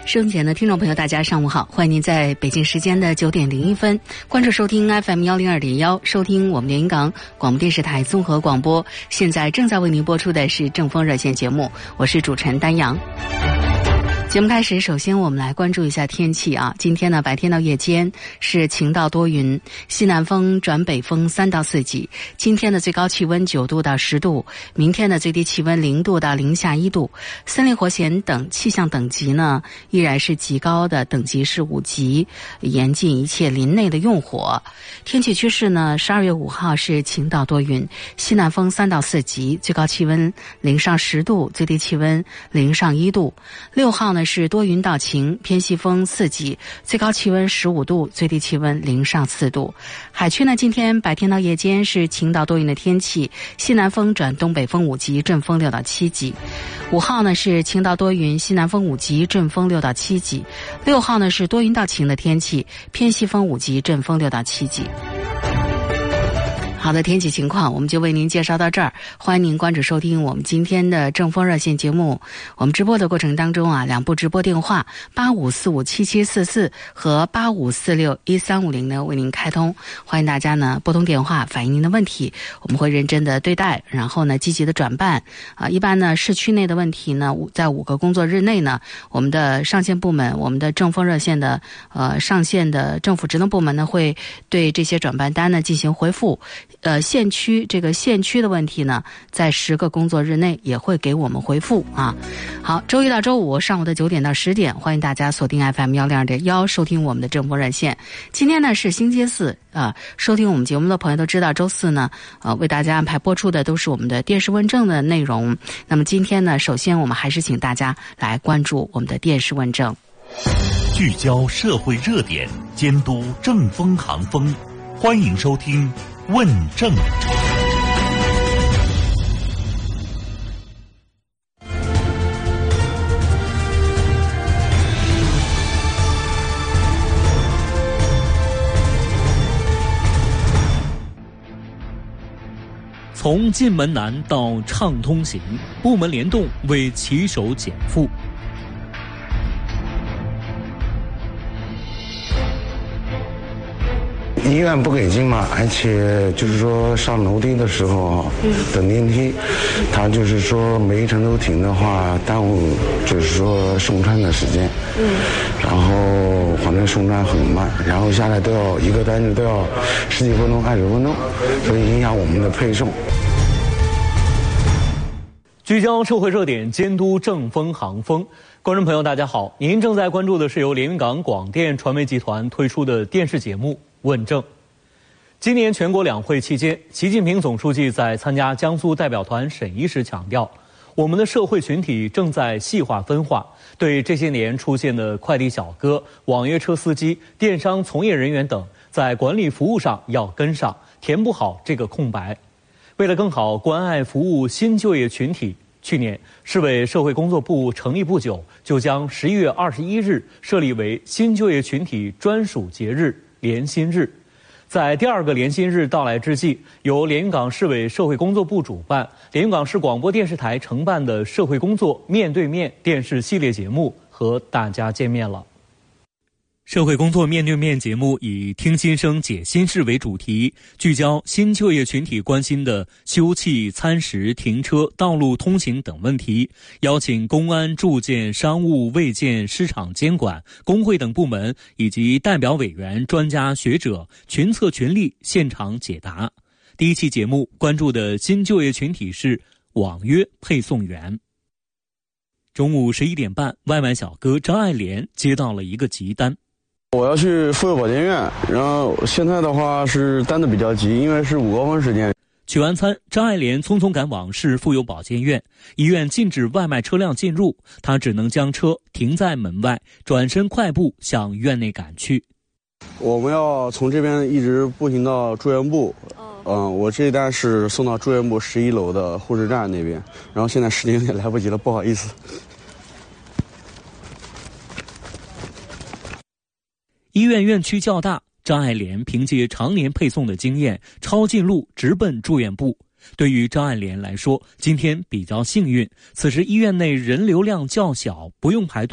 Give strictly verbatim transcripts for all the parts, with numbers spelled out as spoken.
收音前的听众朋友，大家上午好，欢迎您在北京时间的九点零一分关注收听 F M 幺零二点一，收听我们连云港广播电视台综合广播。现在正在为您播出的是正风热线节目，我是主持人丹阳。节目开始，首先我们来关注一下天气啊。今天呢，白天到夜间是晴到多云，西南风转北风三到四级。今天的最高气温九度到十度，明天的最低气温零度到零下一度。森林火险等气象等级呢，依然是极高的，等级是五级，严禁一切林内的用火。天气趋势呢，十二月五号是晴到多云，西南风三到四级，最高气温零上十度，最低气温零上一度。六号呢是多云到晴，偏西风四级，最高气温十五度，最低气温零上四度。海区呢，今天白天到夜间是晴到多云的天气，西南风转东北风五级，阵风六到七级。五号呢是晴到多云，西南风五级，阵风六到七级。六号呢是多云到晴的天气，偏西风五级，阵风六到七级。好的，天气情况我们就为您介绍到这儿，欢迎您关注收听我们今天的正风热线节目。我们直播的过程当中啊，两部直播电话八五四五七七四四和八五四六一三五零呢为您开通，欢迎大家呢拨通电话反映您的问题，我们会认真的对待，然后呢积极的转办啊。一般呢市区内的问题呢，在五个工作日内呢，我们的上线部门，我们的正风热线的呃上线的政府职能部门呢，会对这些转办单呢进行回复。呃，县区这个县区的问题呢，在十个工作日内也会给我们回复啊。好，周一到周五上午的九点到十点，欢迎大家锁定 F M 幺零二点一，收听我们的正风热线。今天呢是星期四啊，收听我们节目的朋友都知道，周四呢，呃，为大家安排播出的都是我们的电视问政的内容。那么今天呢，首先我们还是请大家来关注我们的电视问政， 聚焦社会热点，监督正风行风，欢迎收听问政。从进门难到畅通行，部门联动为骑手减负。 医院不给进嘛，而且就是说上楼梯的时候，嗯，等电梯，他就是说每一层都停的话，耽误就是说送餐的时间，嗯，然后反正送餐很慢，然后下来都要一个单子都要十几分钟、二十分钟，所以影响我们的配送。 聚焦社会热点，监督正风行风。观众朋友大家好，您正在关注的是由连云港广电传媒集团推出的电视节目问政。今年全国两会期间，习近平总书记在参加江苏代表团审议时强调，我们的社会群体正在细化分化，对这些年出现的快递小哥、网约车司机、电商从业人员等，在管理服务上要跟上，填补好这个空白。为了更好关爱服务新就业群体，去年市委社会工作部成立不久，就将十一月二十一日设立为新就业群体专属节日联新日。在第二个联新日到来之际，由连云港市委社会工作部主办、连云港市广播电视台承办的社会工作面对面电视系列节目和大家见面了。社会工作面对面节目以听心声解心事为主题，聚焦新就业群体关心的休憩、餐食、停车、道路通行等问题，邀请公安、住建、商务、卫健、市场监管、工会等部门以及代表委员、专家学者群策群力现场解答。第一期节目关注的新就业群体是网约配送员。中午十一点半，外卖小哥张爱莲接到了一个急单。 我要去妇幼保健院，然后现在的话是单子比较急，因为是午高峰时间。 取完餐，张爱莲匆匆赶往市妇幼保健院，医院禁止外卖车辆进入，她只能将车停在门外，转身快步向院内赶去。 我们要从这边一直步行到住院部，嗯、呃，我这一单是送到住院部十一楼的护士站那边，然后现在时间有点来不及了，不好意思。 医院院区较大，张爱莲凭借常年配送的经验，抄近路直奔住院部。对于张爱莲来说，今天比较幸运，此时医院内人流量较小，不用排队，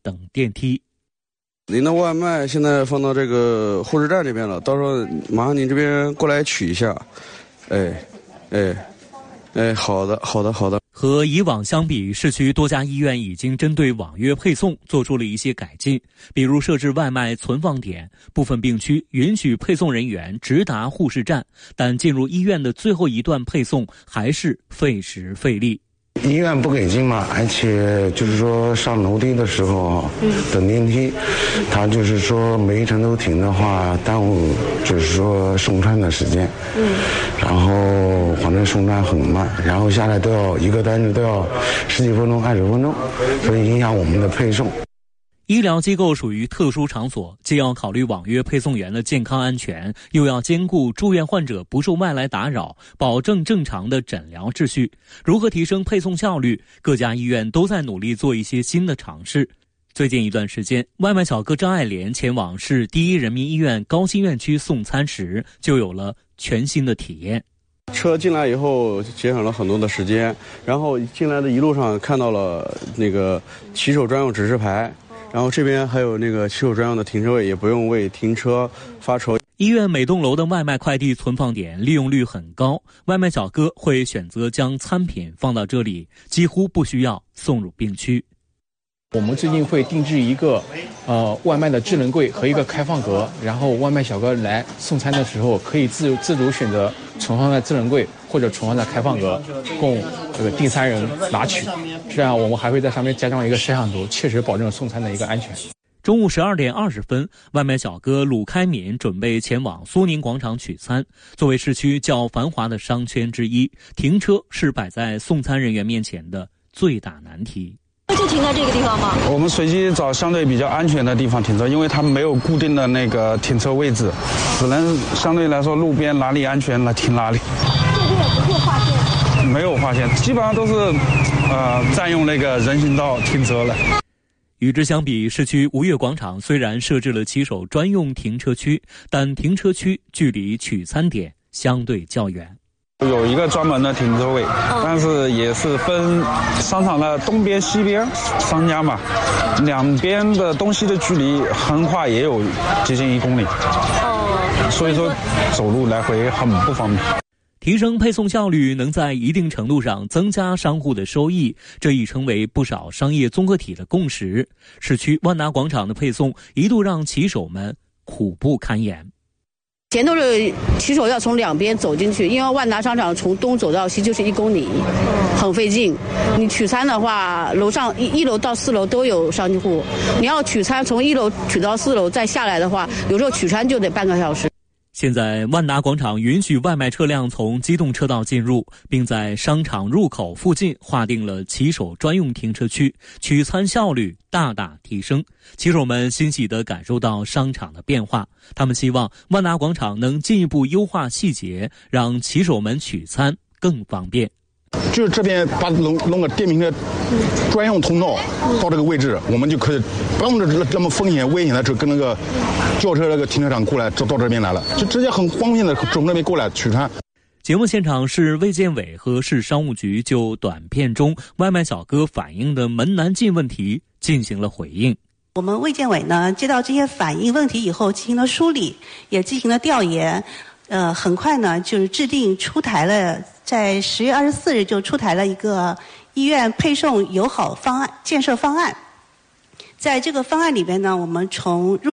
等电梯。 您的外卖现在放到这个护士站这边了，到时候麻烦您这边过来取一下。哎，哎，哎，好的，好的，好的。 和以往相比，市区多家医院已经针对网约配送做出了一些改进，比如设置外卖存放点，部分病区允许配送人员直达护士站，但进入医院的最后一段配送还是费时费力。 医院不给进嘛，而且就是说上楼梯的时候等电梯，他就是说每一层都停的话，耽误就是说送餐的时间。嗯，然后反正送餐很慢，然后下来都要一个单子都要十几分钟、二十分钟，所以影响我们的配送。 医疗机构属于特殊场所，既要考虑网约配送员的健康安全，又要兼顾住院患者不受外来打扰，保证正常的诊疗秩序。如何提升配送效率？各家医院都在努力做一些新的尝试。最近一段时间，外卖小哥张爱莲前往市第一人民医院高新院区送餐时，就有了全新的体验。 车进来以后节省了很多的时间，然后进来的一路上看到了那个骑手专用指示牌，然后这边还有那个骑手专用的停车位，也不用为停车发愁。 医院每栋楼的外卖快递存放点利用率很高，外卖小哥会选择将餐品放到这里，几乎不需要送入病区。 我们最近会定制一个呃外卖的智能柜和一个开放格，然后外卖小哥来送餐的时候可以自自主选择存放在智能柜或者存放在开放格，供这个订餐人拿取。这样我们还会在上面加装一个摄像头，切实保证送餐的一个安全。 中午十二点二十分，外卖小哥鲁开敏准备前往苏宁广场取餐。作为市区较繁华的商圈之一，停车是摆在送餐人员面前的最大难题。 就停在这个地方吗？ 我们随机找相对比较安全的地方停车，因为它没有固定的那个停车位置，只能相对来说路边哪里安全了停哪里。 这边也不会划线？ 没有划线，基本上都是呃占用那个人行道停车了。 与之相比，市区吴越广场虽然设置了骑手专用停车区，但停车区距离取餐点相对较远。 有一个专门的停车位，但是也是分商场的东边西边商家嘛，两边的东西的距离横跨也有接近一公里，所以说走路来回很不方便。 提升配送效率能在一定程度上增加商户的收益，这已成为不少商业综合体的共识。市区万达广场的配送一度让骑手们苦不堪言。 前头是骑手要从两边走进去，因为万达商场从东走到西就是一公里，很费劲。你取餐的话，楼上一一楼到四楼都有商户，你要取餐从一楼取到四楼再下来的话，有时候取餐就得半个小时。 现在万达广场允许外卖车辆从机动车道进入，并在商场入口附近划定了骑手专用停车区，取餐效率大大提升。骑手们欣喜地感受到商场的变化，他们希望万达广场能进一步优化细节，让骑手们取餐更方便。 就是这边把弄弄个电瓶车专用通道到这个位置，我们就可以不用这这么风险危险的车跟那个轿车那个停车场过来，就到这边来了，就直接很方便的从那边过来取餐。 节目现场是卫健委和市商务局就短片中外卖小哥反映的门难进问题进行了回应。 我们卫健委呢接到这些反映问题以后进行了梳理，也进行了调研，呃，很快呢就是制定出台了，在十月二十四日就出台了一个医院配送友好方案建设方案。在这个方案里边呢，我们从入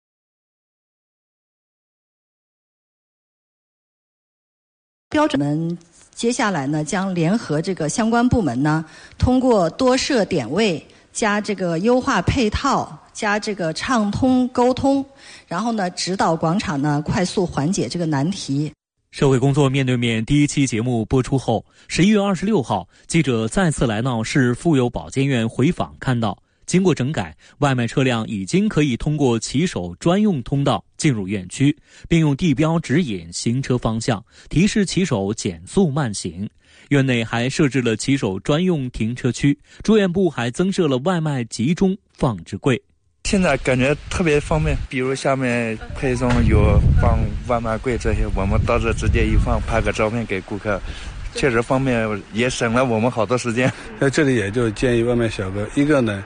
标准， 我们接下来呢将联合这个相关部门呢，通过多设点位，加这个优化配套，加这个畅通沟通，然后呢指导广场呢快速缓解这个难题。 社会工作面对面第一期节目播出后，十一月二十六号，记者再次来到市妇幼保健院回访，看到经过整改，外卖车辆已经可以通过骑手专用通道进入院区，并用地标指引行车方向，提示骑手减速慢行。院内还设置了骑手专用停车区，住院部还增设了外卖集中放置柜。 现在感觉特别方便，比如下面配送有放外卖柜这些，我们到这直接一放，拍个照片给顾客，确实方便，也省了我们好多时间。 在这里也就建议外卖小哥，一个呢，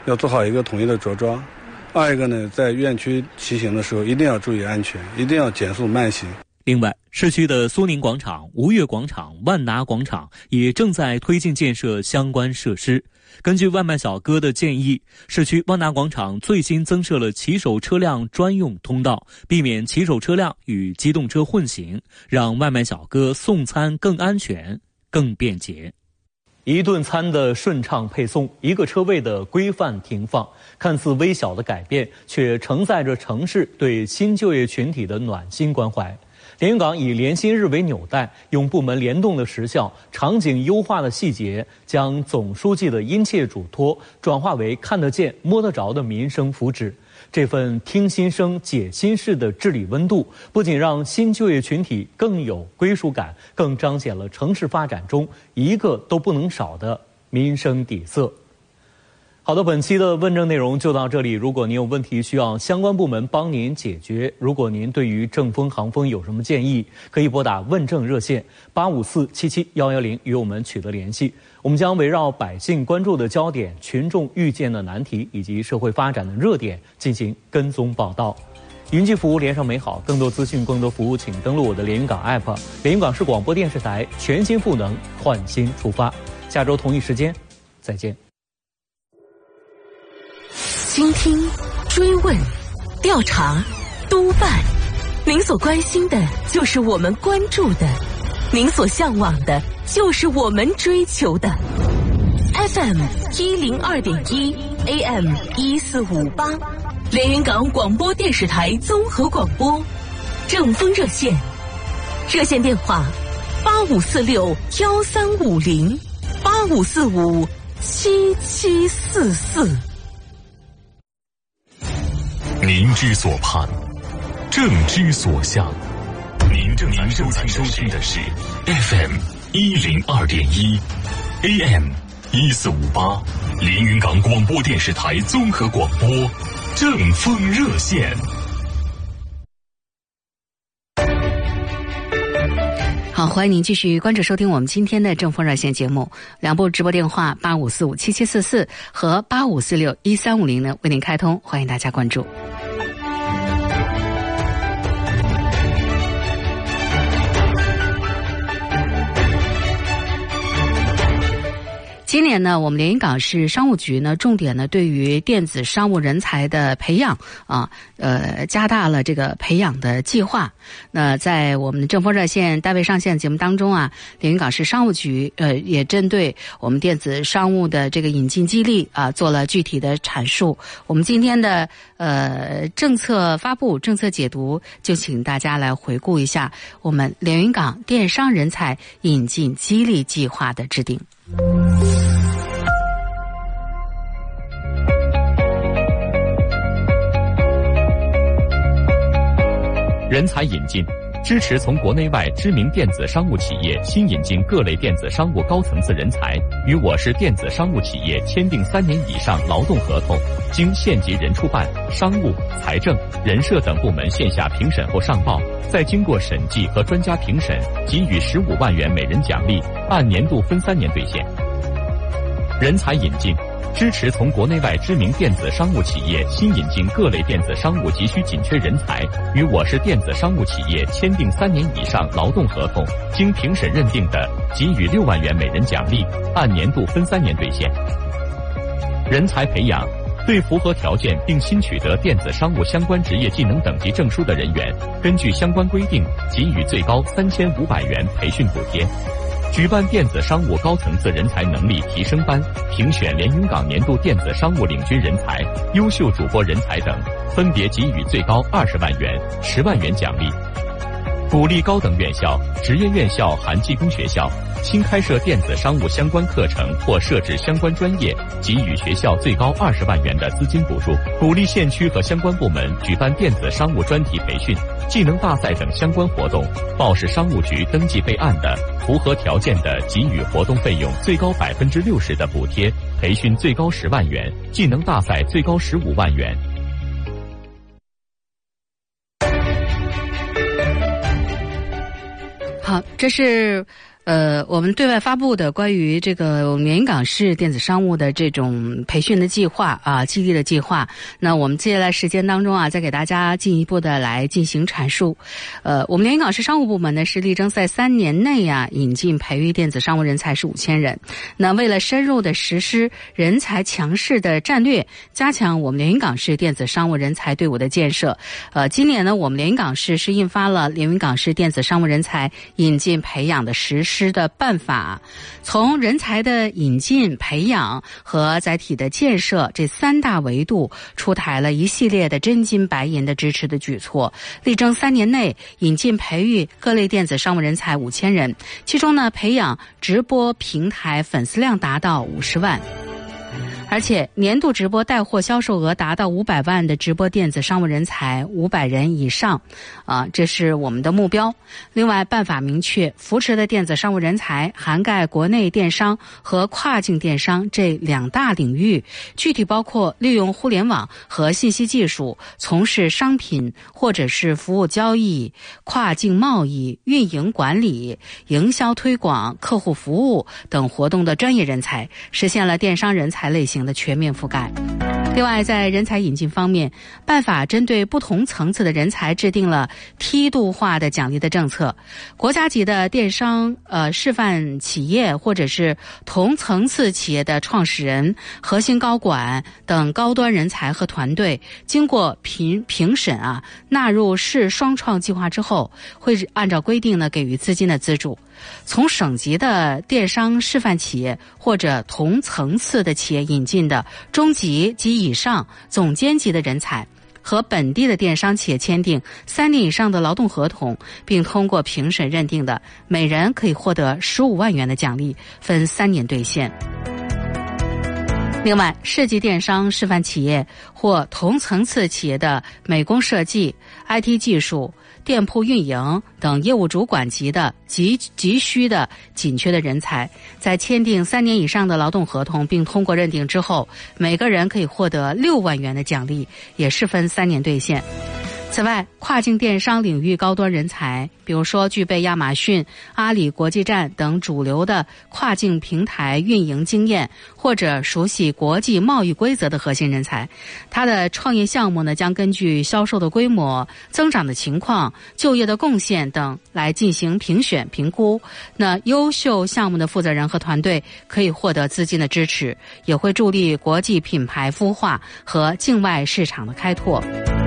要做好一个统一的着装。二一个呢，在院区骑行的时候一定要注意安全，一定要减速慢行。 另外，市区的苏宁广场、吴越广场、万达广场也正在推进建设相关设施。根据外卖小哥的建议，市区万达广场最新增设了骑手车辆专用通道，避免骑手车辆与机动车混行，让外卖小哥送餐更安全、更便捷。一顿餐的顺畅配送，一个车位的规范停放，看似微小的改变，却承载着城市对新就业群体的暖心关怀。连云港以联新日为纽带，用部门联动的实效、场景优化的细节，将总书记的殷切嘱托转化为看得见、摸得着的民生福祉。这份听心声、解心事的治理温度，不仅让新就业群体更有归属感，更彰显了城市发展中一个都不能少的民生底色。好的，本期的问政内容就到这里。如果您有问题需要相关部门帮您解决，如果您对于正风航风有什么建议，可以拨打问政热线八五四七七幺幺零与我们取得联系。我们将围绕百姓关注的焦点、群众遇见的难题以及社会发展的热点进行跟踪报道。云际服务连上美好，更多资讯、更多服务，请登录我的连云港 A P P。连云港是广播电视台，全新赋能，换新出发。下周同一时间，再见。 倾听、追问、调查、督办，您所关心的就是我们关注的，您所向往的就是我们追求的。F M 一零二点一 A M 一四五八，连云港广播电视台综合广播，正风热线，热线电话八五四六幺三五零八五四五七七四四。 您之所盼，正之所向。您正在收听的是 F M 一零二点一 A M 一四五八，连云港广播电视台综合广播正风热线。 好，欢迎您继续关注收听我们今天的正风热线节目，两部直播电话八五四五七七四四和八五四六一三五零呢为您开通，欢迎大家关注。今年呢，我们连云港市商务局呢，重点呢对于电子商务人才的培养啊，呃，加大了这个培养的计划。那在我们的正风热线大卫上线节目当中啊，连云港市商务局呃也针对我们电子商务的这个引进激励啊，做了具体的阐述。我们今天的呃政策发布、政策解读，就请大家来回顾一下我们连云港电商人才引进激励计划的制定。 人才引进，支持从国内外知名电子商务企业新引进各类电子商务高层次人才，与我市电子商务企业签订三年以上劳动合同，经县级人出办、商务、财政、人社等部门线下评审后上报，再经过审计和专家评审，给予十五万元每人奖励，按年度分三年兑现。人才引进，支持从国内外知名电子商务企业新引进各类电子商务急需紧缺人才，与我市电子商务企业签订三年以上劳动合同，经评审认定的，给予六万元每人奖励，按年度分三年兑现。人才培养，对符合条件并新取得电子商务相关职业技能等级证书的人员，根据相关规定，给予最高三千五百元培训补贴。举办电子商务高层次人才能力提升班，评选连云港年度电子商务领军人才、优秀主播人才等，分别给予最高二十万元、十万元奖励。鼓励高等院校、职业院校含技工学校新开设电子商务相关课程或设置相关专业，给予学校最高二十万元的资金补助。鼓励县区和相关部门举办电子商务专题培训、技能大赛等相关活动，报市商务局登记备案的，符合条件的，给予活动费用最高百分之六十的补贴，培训最高十万元，技能大赛最高十五万元。 好，这是呃，我们对外发布的关于这个我们连云港市电子商务的这种培训的计划啊，基地的计划，那我们接下来时间当中啊，再给大家进一步的来进行阐述。呃，我们连云港市商务部门呢是力争在三年内啊引进培育电子商务人才是五千人。那为了深入的实施人才强势的战略，加强我们连云港市电子商务人才队伍的建设，呃，今年呢，我们连云港市是印发了连云港市电子商务人才引进培养的实施的办法，从人才的引进、培养和载体的建设这三大维度出台了一系列的真金白银的支持的举措，力争三年内引进培育各类电子商务人才五千人，其中呢，培养直播平台粉丝量达到五十万。而且年度直播带货销售额达到五百万的直播电子商务人才五百人以上，啊，这是我们的目标。另外，办法明确，扶持的电子商务人才涵盖国内电商和跨境电商这两大领域，具体包括利用互联网和信息技术从事商品或者是服务交易、跨境贸易、运营管理、营销推广、客户服务等活动的专业人才，实现了电商人才类型的全面覆盖。另外，在人才引进方面，办法针对不同层次的人才制定了梯度化的奖励的政策。国家级的电商呃示范企业或者是同层次企业的创始人、核心高管等高端人才和团队，经过评评审啊，纳入市双创计划之后，会按照规定呢给予资金的资助。从省级的电商示范企业或者同层次的企业引进的中级及以上总监级的人才，和本地的电商企业签订三年以上的劳动合同，并通过评审认定的，每人可以获得十五万元的奖励，分三年兑现。另外，市级电商示范企业或同层次企业的美工设计、I T 技术、店铺运营等业务主管级的急急需的紧缺的人才，在签订三年以上的劳动合同并通过认定之后，每个人可以获得六万元的奖励，也是分三年兑现。此外，跨境电商领域高端人才，比如说具备亚马逊、阿里国际站等主流的跨境平台运营经验，或者熟悉国际贸易规则的核心人才，他的创业项目呢，将根据销售的规模、增长的情况、就业的贡献等来进行评选评估。那优秀项目的负责人和团队可以获得资金的支持，也会助力国际品牌孵化和境外市场的开拓。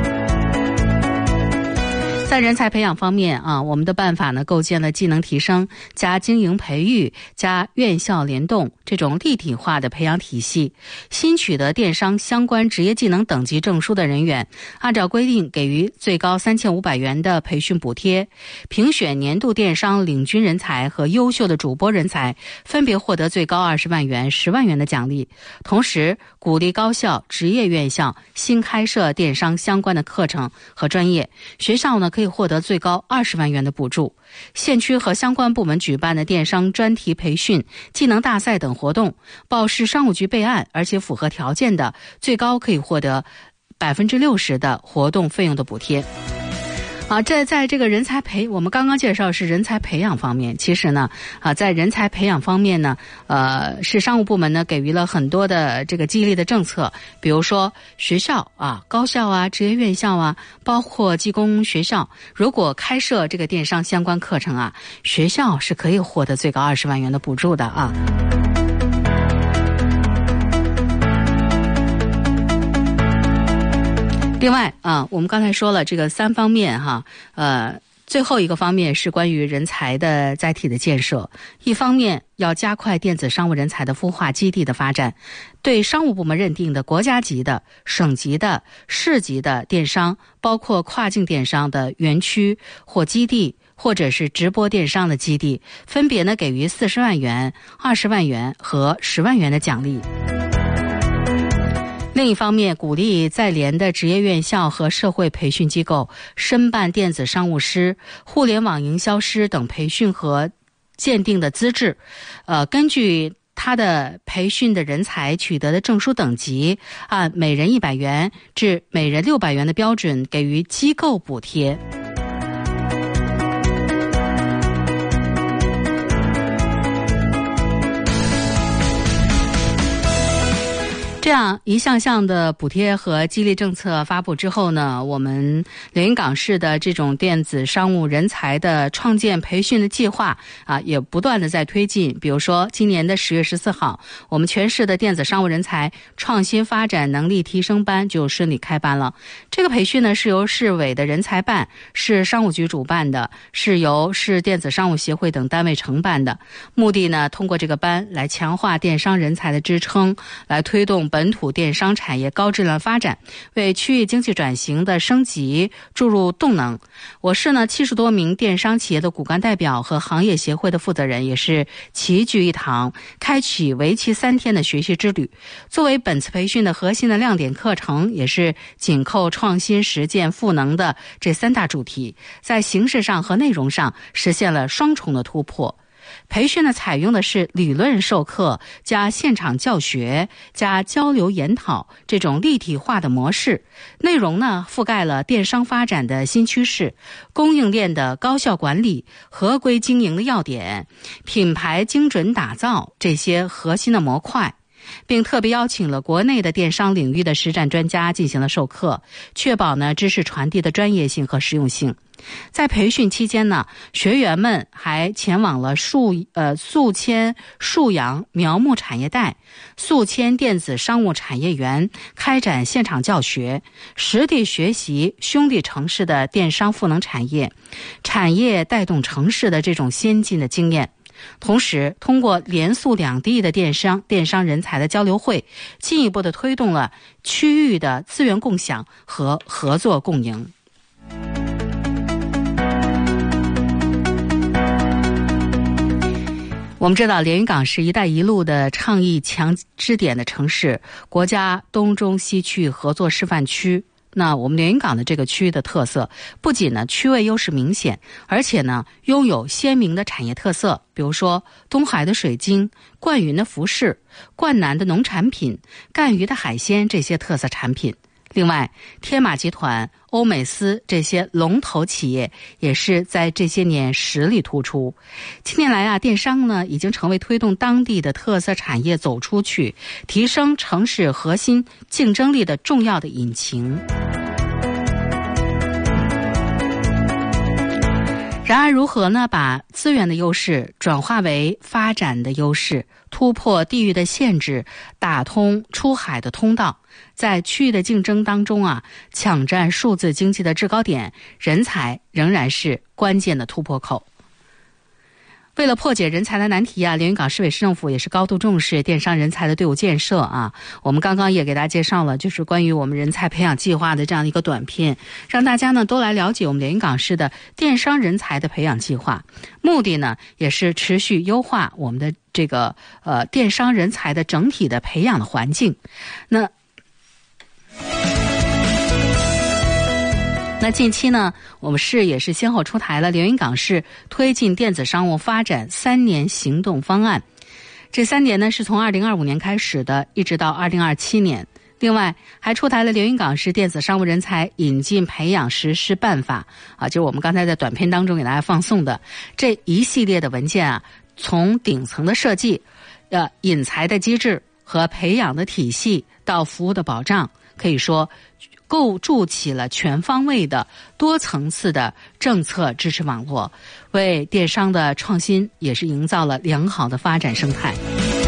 在人才培养方面啊，我们的办法呢，构建了技能提升加经营培育加院校联动这种立体化的培养体系。新取得电商相关职业技能等级证书的人员，按照规定给予最高三千五百元的培训补贴。评选年度电商领军人才和优秀的主播人才，分别获得最高二十万元、十万元的奖励。同时，鼓励高校、职业院校新开设电商相关的课程和专业，学校呢可以获得最高二十万元的补助。县区和相关部门举办的电商专题培训、技能大赛等活动，报市商务局备案而且符合条件的，最高可以获得百分之六十的活动费用的补贴。啊，这在这个人才培，我们刚刚介绍是人才培养方面。其实呢，啊，在人才培养方面呢，呃，是商务部门呢给予了很多的这个激励的政策，比如说学校啊、高校啊、职业院校啊，包括技工学校，如果开设这个电商相关课程啊，学校是可以获得最高二十万元的补助的啊。另外啊，我们刚才说了这个三方面哈，呃，最后一个方面是关于人才的载体的建设。一方面要加快电子商务人才的孵化基地的发展，对商务部门认定的国家级的、省级的、市级的电商，包括跨境电商的园区或基地，或者是直播电商的基地，分别呢给予四十万元、二十万元和十万元的奖励。另一方面，鼓励在联的职业院校和社会培训机构申办电子商务师、互联网营销师等培训和鉴定的资质，呃，根据他的培训的人才取得的证书等级，按每人一百元至每人六百元的标准给予机构补贴。 这样一项项的补贴和激励政策发布之后呢，我们连云港市的这种电子商务人才的创建培训的计划啊，也不断的在推进。比如说，今年的十月十四号，我们全市的电子商务人才创新发展能力提升班就顺利开班了。这个培训呢，是由市委的人才办、市商务局主办的，是由市电子商务协会等单位承办的。目的呢，通过这个班来强化电商人才的支撑，来推动本土电商产业高质量发展，为区域经济转型的升级注入动能。我市呢七十多名电商企业的骨干代表和行业协会的负责人也是齐聚一堂，开启为期三天的学习之旅。作为本次培训的核心的亮点课程，也是紧扣创新实践赋能的这三大主题，在形式上和内容上实现了双重的突破。培训呢，采用的是理论授课加现场教学加交流研讨这种立体化的模式，内容呢覆盖了电商发展的新趋势、供应链的高效管理、合规经营的要点、品牌精准打造这些核心的模块，并特别邀请了国内的电商领域的实战专家进行了授课，确保呢知识传递的专业性和实用性。在培训期间呢，学员们还前往了数呃宿迁沭阳苗木产业带、宿迁电子商务产业园，开展现场教学，实地学习兄弟城市的电商赋能产业、产业带动城市的这种先进的经验。同时，通过联宿两地的电商电商人才的交流会，进一步的推动了区域的资源共享和合作共赢。我们知道，连云港是一带一路的倡议强支点的城市，国家东中西区合作示范区。那我们连云港的这个区域的特色，不仅呢区位优势明显，而且呢拥有鲜明的产业特色，比如说东海的水晶、冠云的服饰、冠南的农产品、赣榆的海鲜这些特色产品。另外，天马集团、欧美思这些龙头企业也是在这些年实力突出。近年来啊，电商呢已经成为推动当地的特色产业走出去、提升城市核心竞争力的重要的引擎。然而，如何呢把资源的优势转化为发展的优势，突破地域的限制，打通出海的通道，在区域的竞争当中啊，抢占数字经济的制高点，人才仍然是关键的突破口。为了破解人才的难题啊，连云港市委市政府也是高度重视电商人才的队伍建设啊。我们刚刚也给大家介绍了，就是关于我们人才培养计划的这样的一个短片，让大家呢都来了解我们连云港市的电商人才的培养计划。目的呢，也是持续优化我们的这个呃电商人才的整体的培养的环境。那。那近期呢，我们市也是先后出台了连云港市推进电子商务发展三年行动方案。这三年呢是从二零二五年开始的，一直到二零二七年。另外还出台了连云港市电子商务人才引进培养实施办法啊，就是我们刚才在短片当中给大家放送的这一系列的文件啊，从顶层的设计、呃引才的机制和培养的体系到服务的保障，可以说构筑起了全方位的多层次的政策支持网络，为电商的创新也是营造了良好的发展生态。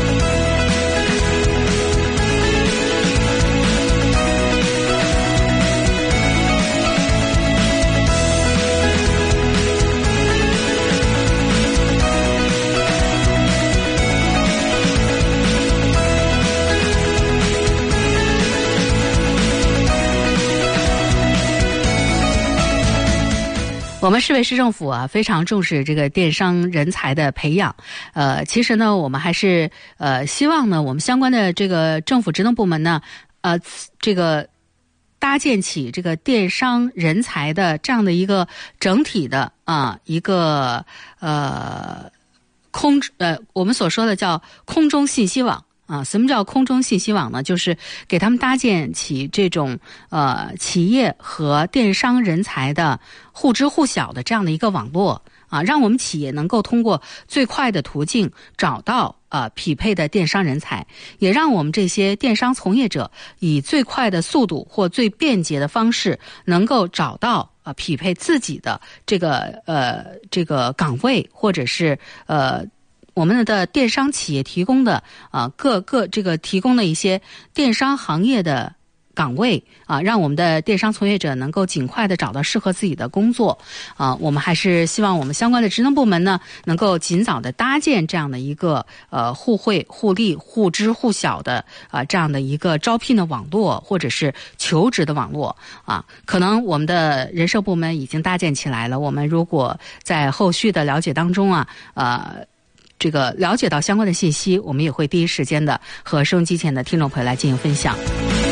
我们市委市政府啊非常重视这个电商人才的培养，呃，其实呢，我们还是呃希望呢，我们相关的这个政府职能部门呢，呃，这个搭建起这个电商人才的这样的一个整体的啊、呃、一个呃空呃我们所说的叫空中信息网。啊，什么叫空中信息网呢？就是给他们搭建起这种呃企业和电商人才的互知互晓的这样的一个网络啊，让我们企业能够通过最快的途径找到呃匹配的电商人才，也让我们这些电商从业者以最快的速度或最便捷的方式能够找到呃匹配自己的这个呃这个岗位，或者是呃我们的电商企业提供的啊、呃、各个这个提供的一些电商行业的岗位啊，让我们的电商从业者能够尽快的找到适合自己的工作啊。我们还是希望我们相关的职能部门呢，能够尽早的搭建这样的一个呃互惠互利互知互晓的啊这样的一个招聘的网络，或者是求职的网络啊。可能我们的人社部门已经搭建起来了，我们如果在后续的了解当中啊呃这个了解到相关的信息，我们也会第一时间的和收音机前的听众朋友来进行分享。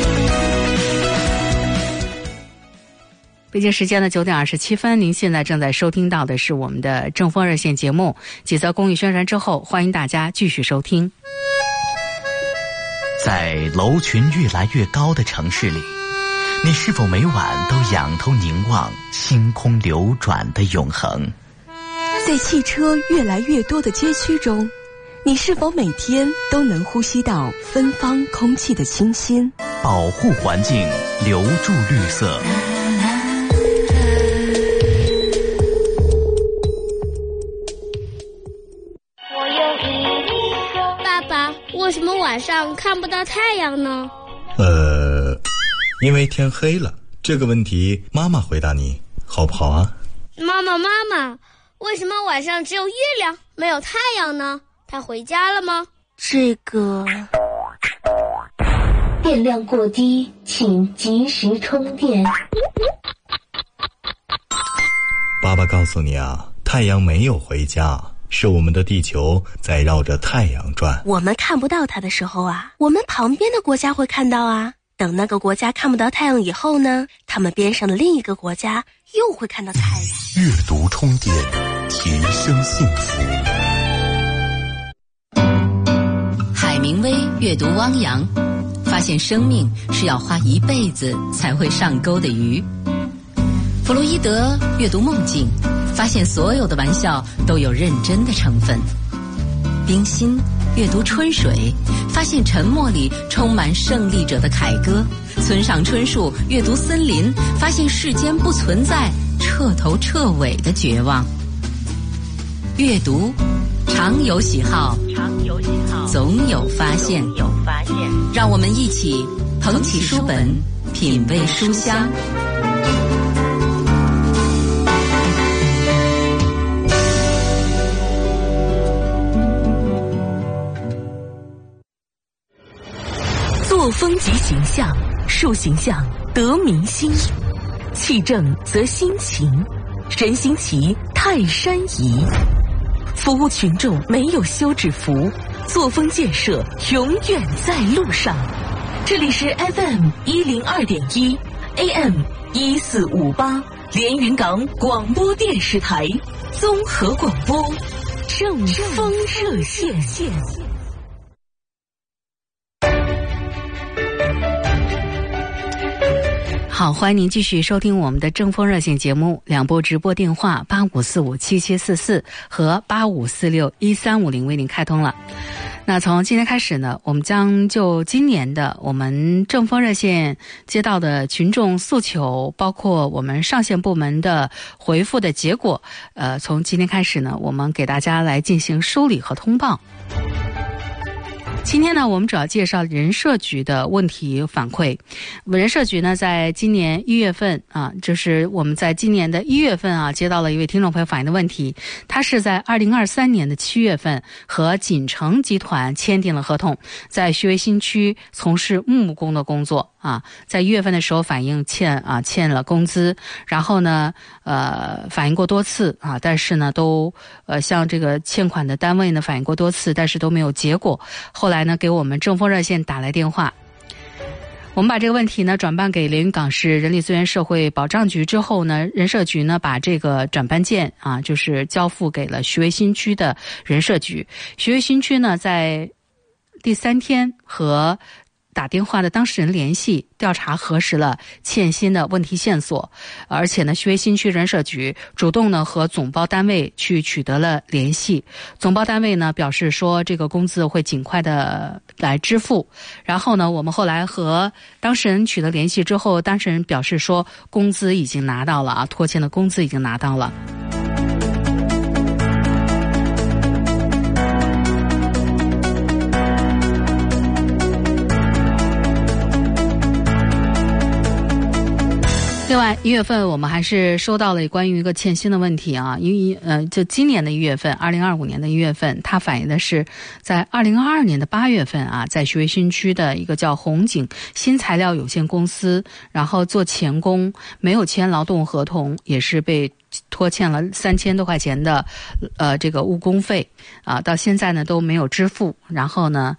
北京时间的九点二十七分，您现在正在收听到的是我们的正风热线节目。几则公益宣传之后，欢迎大家继续收听。 在楼群越来越高的城市里，你是否每晚都仰头凝望星空流转的永恒？ 在汽车越来越多的街区中，你是否每天都能呼吸到芬芳空气的清新？ 保护环境，留住绿色。 为什么晚上看不到太阳呢？ 呃，因为天黑了。这个问题妈妈回答你好不好啊？ 妈妈妈妈，为什么晚上只有月亮没有太阳呢？他回家了吗？ 这个电量过低，请及时充电。 爸爸告诉你啊，太阳没有回家，是我们的地球在绕着太阳转。 我们看不到它的时候啊，我们旁边的国家会看到啊。等那个国家看不到太阳以后呢，他们边上的另一个国家又会看到太阳。 阅读充电，提升幸福。 海明威阅读汪洋，发现生命是要花一辈子才会上钩的鱼。弗洛伊德阅读梦境，发现所有的玩笑都有认真的成分。冰心阅读春水，发现沉默里充满胜利者的凯歌。村上春树阅读森林，发现世间不存在彻头彻尾的绝望。阅读常有喜好，常有喜好，总有发现，有发现。让我们一起捧起书本，品味书香。 作风即形象，树形象得民心，气正则心情，人心齐泰山移。服务群众没有休止符，作风建设永远在路上。这里是 F M 一零二点一 A M 一四五八连云港广播电视台综合广播正风热线。 好，欢迎您继续收听我们的正风热线节目，两部直播电话八五四五七七四四和八五四六一三五零为您开通了。那从今天开始呢，我们将就今年的我们正风热线接到的群众诉求，包括我们上线部门的回复的结果，呃，从今天开始呢，我们给大家来进行梳理和通报。今天呢，我们主要介绍人社局的问题反馈。人社局呢，在今年一月份啊，就是我们在今年的一月份啊，接到了一位听众朋友反映的问题。他是在二零二三年的七月份和锦城集团签订了合同，在徐汇新区从事木工的工作啊，在一月份的时候反映欠啊欠了工资，然后呢，呃，反映过多次啊，但是呢，都呃向这个欠款的单位呢反映过多次，但是都没有结果。后来呢，给我们正风热线打来电话，我们把这个问题呢转办给连云港市人力资源社会保障局之后呢，人社局呢把这个转办件啊，就是交付给了徐汇新区的人社局。徐汇新区呢，在第三天和打电话的当事人联系调查核实了欠薪的问题线索，而且呢，徐汇新区人社局主动呢和总包单位去取得了联系，总包单位呢表示说这个工资会尽快的来支付。然后呢，我们后来和当事人取得联系之后，当事人表示说工资已经拿到了啊，拖欠的工资已经拿到了。另外，一月份我们还是收到了关于一个欠薪的问题啊，因为呃，就今年的一月份，二零二五年的一月份，它反映的是在二零二二年的八月份啊，在徐汇新区的一个叫红景新材料有限公司，然后做钳工没有签劳动合同，也是被拖欠了三千多块钱的呃这个误工费啊，到现在呢都没有支付，然后呢。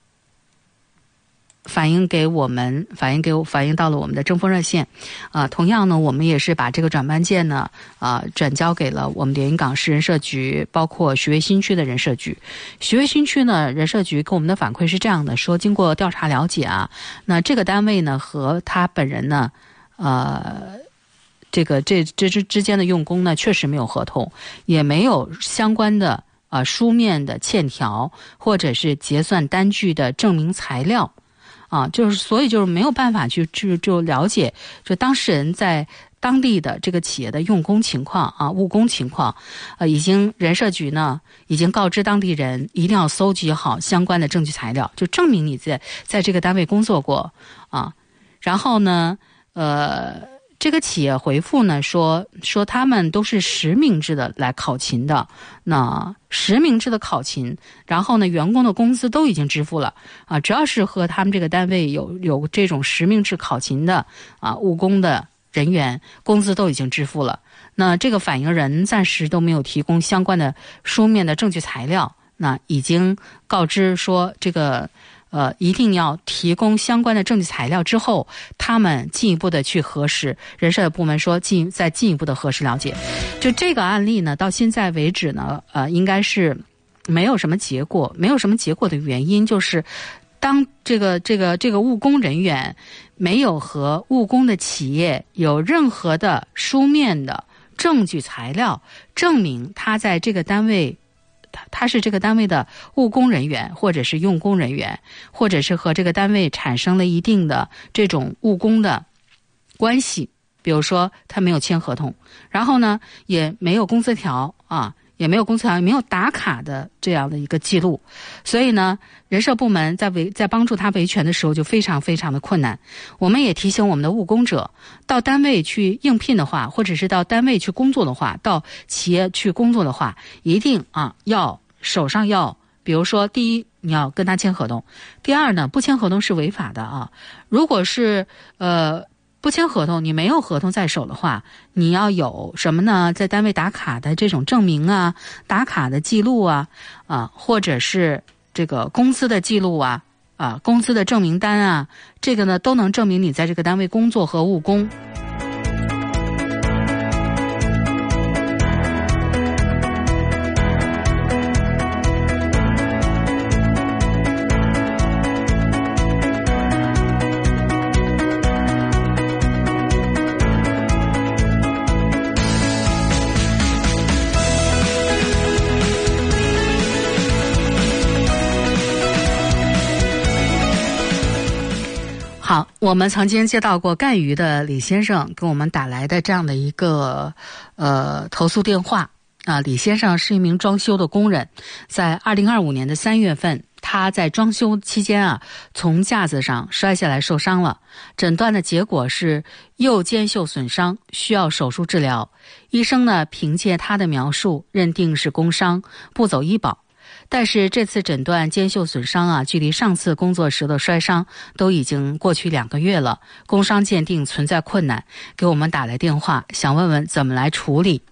反映给我们，反映给我，反映到了我们的争锋热线，啊、呃，同样呢，我们也是把这个转办件呢，啊、呃，转交给了我们连云港市人社局，包括徐汇新区的人社局。徐汇新区呢，人社局给我们的反馈是这样的，说经过调查了解啊，那这个单位呢和他本人呢，呃。这个这这之之间的用工呢，确实没有合同，也没有相关的啊、呃、书面的欠条，或者是结算单据的证明材料。啊，就是所以就是没有办法去去就了解，就当事人在当地的这个企业的用工情况啊、务工情况，呃，已经人社局呢已经告知当地人一定要搜集好相关的证据材料，就证明你在在这个单位工作过啊。然后呢，呃。这个企业回复呢说说他们都是实名制的来考勤的，那实名制的考勤，然后呢员工的工资都已经支付了啊，只要是和他们这个单位有有这种实名制考勤的啊务工的人员，工资都已经支付了。那这个反映人暂时都没有提供相关的书面的证据材料，那已经告知说这个。呃，一定要提供相关的证据材料之后，他们进一步的去核实。人社部门说进再进一步的核实了解。就这个案例呢，到现在为止呢，呃，应该是没有什么结果，没有什么结果的原因就是，当这个这个这个务工人员没有和务工的企业有任何的书面的证据材料证明他在这个单位。他是这个单位的务工人员，或者是用工人员，或者是和这个单位产生了一定的这种务工的关系，比如说他没有签合同，然后呢也没有工资条啊，也没有工资条，也没有打卡的这样的一个记录，所以呢，人社部门在维在帮助他维权的时候就非常非常的困难。我们也提醒我们的务工者，到单位去应聘的话，或者是到单位去工作的话，到企业去工作的话，一定啊要手上要，比如说第一你要跟他签合同，第二呢不签合同是违法的啊。如果是呃。不签合同，你没有合同在手的话，你要有什么呢？在单位打卡的这种证明啊，打卡的记录啊，啊，或者是这个工资的记录啊，啊，工资的证明单啊，这个呢都能证明你在这个单位工作和务工。好，我们曾经接到过赣榆的李先生给我们打来的这样的一个呃投诉电话啊。李先生是一名装修的工人，在二零二五年的三月份，他在装修期间啊，从架子上摔下来受伤了，诊断的结果是右肩袖损伤，需要手术治疗。医生呢，凭借他的描述认定是工伤，不走医保。但是这次诊断肩袖损伤啊，距离上次工作时的摔伤都已经过去两个月了，工伤鉴定存在困难，给我们打来电话，想问问怎么来处理。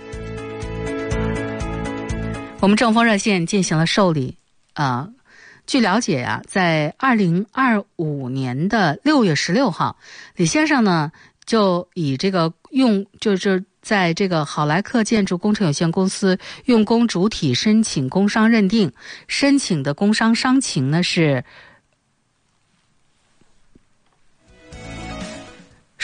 我们正风热线进行了受理啊、呃。据了解啊，在二零二五年的六月十六号，李先生呢就以这个用就是在这个好莱克建筑工程有限公司用工主体申请工伤认定，申请的工伤伤情呢是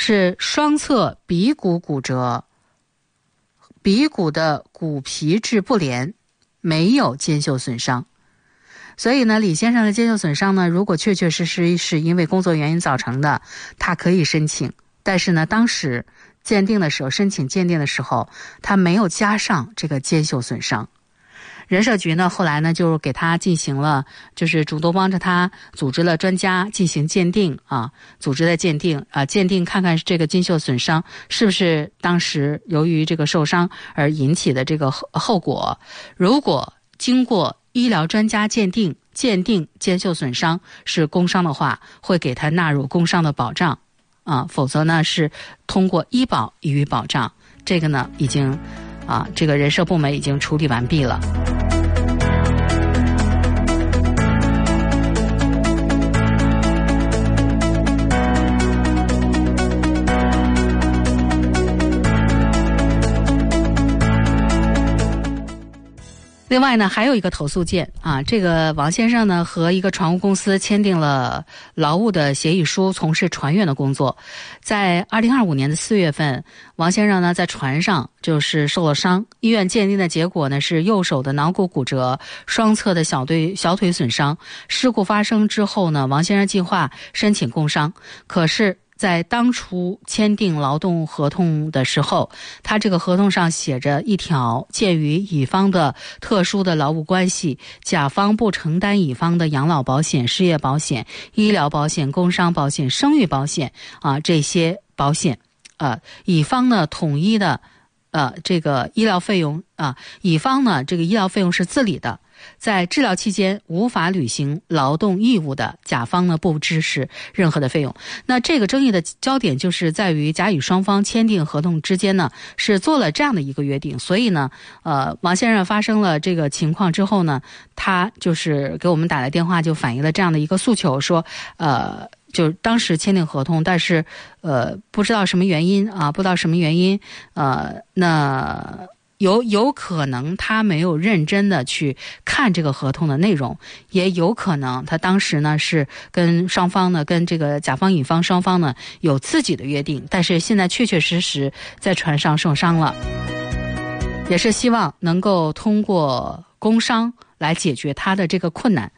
是双侧鼻骨骨折，鼻骨的骨皮质不连，没有肩袖损伤。所以呢，李先生的肩袖损伤呢，如果确确实实是因为工作原因造成的，他可以申请。但是呢，当时鉴定的时候，申请鉴定的时候，他没有加上这个肩袖损伤。人社局呢，后来呢，就给他进行了，就是主动帮着他组织了专家进行鉴定啊，组织的鉴定啊，鉴定看看这个肩袖损伤是不是当时由于这个受伤而引起的这个后果。如果经过医疗专家鉴定，鉴定肩袖损伤是工伤的话，会给他纳入工伤的保障啊，否则呢是通过医保予以保障。这个呢已经啊，这个人社部门已经处理完毕了。另外呢，还有一个投诉件啊，这个王先生呢和一个船务公司签订了劳务的协议书，从事船员的工作。在二零二五年的四月份，王先生呢在船上就是受了伤，医院鉴定的结果呢是右手的脑骨骨折，双侧的小腿小腿损伤。事故发生之后呢，王先生计划申请工伤，可是在当初签订劳动合同的时候，他这个合同上写着一条，鉴于乙方的特殊的劳务关系，甲方不承担乙方的养老保险、失业保险、医疗保险、工伤保险、生育保险啊这些保险，呃，乙方呢统一的呃这个医疗费用啊，乙方呢这个医疗费用是自理的。在治疗期间无法履行劳动义务的，甲方呢不支持任何的费用。那这个争议的焦点就是在于甲乙双方签订合同之间呢是做了这样的一个约定，所以呢呃王先生发生了这个情况之后呢，他就是给我们打来电话，就反映了这样的一个诉求，说呃就当时签订合同，但是呃不知道什么原因啊，不知道什么原因呃那有有可能他没有认真的去看这个合同的内容，也有可能他当时呢是跟双方呢跟这个甲方乙方双方呢有自己的约定，但是现在确确实实在船上受伤了，也是希望能够通过工伤来解决他的这个困难。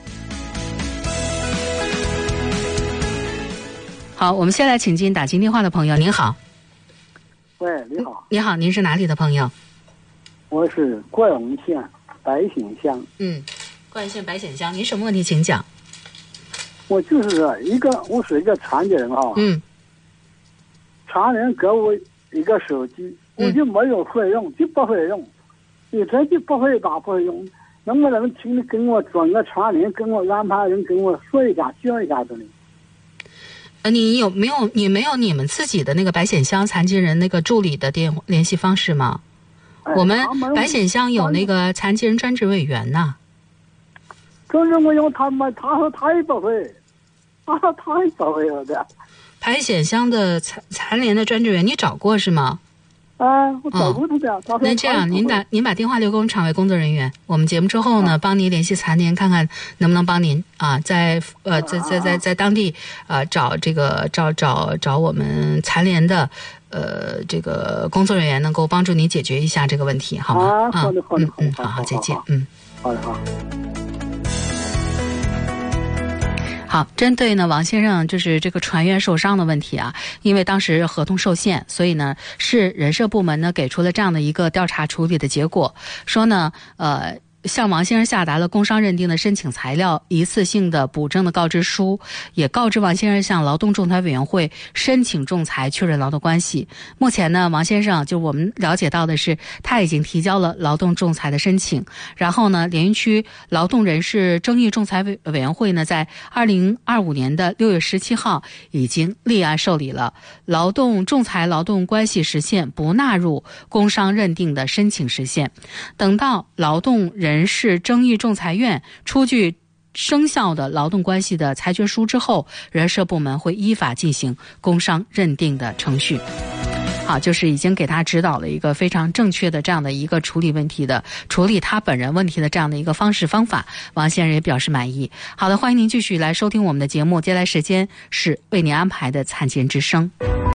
好，我们先来请进打进电话的朋友。您好。 喂，你好。 你好，您是哪里的朋友？ 我是贵阳县白显乡。 嗯，贵阳县白显乡，您什么问题请讲？ 我就是一个，我是一个残疾人哈。 嗯。 残疾人给我一个手机，我就没有会用，就不会用，一直就不会打，不会用。能不能请你跟我转个残疾人，跟我安排人跟我说一下，教一下的呢？ 呃，你有没有你没有你们自己的那个白显乡残疾人那个助理的电联系方式吗？ 哎、 我们白显乡有那个残疾人专职委员呐。 专职委员他们他说他也不会，啊，他也不会有的。 白显乡的残残联的专职委员，你找过是吗？ 啊，我找过他的。哦、 那这样，您打您把电话留给我们场外工作人员，我们节目之后呢，啊、帮您联系残联，看看能不能帮您啊，在呃在在在在当地啊找这个找找找我们残联的呃这个工作人员，能够帮助您解决一下这个问题，好吗？ 啊，好的好的， 嗯嗯，好好，再见，嗯， 好的好。 好，针对呢王先生就是这个船员受伤的问题啊，因为当时合同受限，所以呢是人社部门呢给出了这样的一个调查处理的结果，说呢呃向王先生下达了工伤认定的申请材料、一次性的补正的告知书，也告知王先生向劳动仲裁委员会申请仲裁确认劳动关系。目前呢，王先生就我们了解到的是，他已经提交了劳动仲裁的申请。然后呢，连云区劳动人事争议仲裁委委员会呢，在二零二五年的六月十七号已经立案受理了劳动仲裁劳动关系实现不纳入工伤认定的申请实现。等到劳动人人事争议仲裁院出具生效的劳动关系的裁决书之后，人社部门会依法进行工伤认定的程序。好，就是已经给他指导了一个非常正确的这样的一个处理问题的处理他本人问题的这样的一个方式方法，王先生也表示满意。好的，欢迎您继续来收听我们的节目，接下来时间是为您安排的残疾人之声。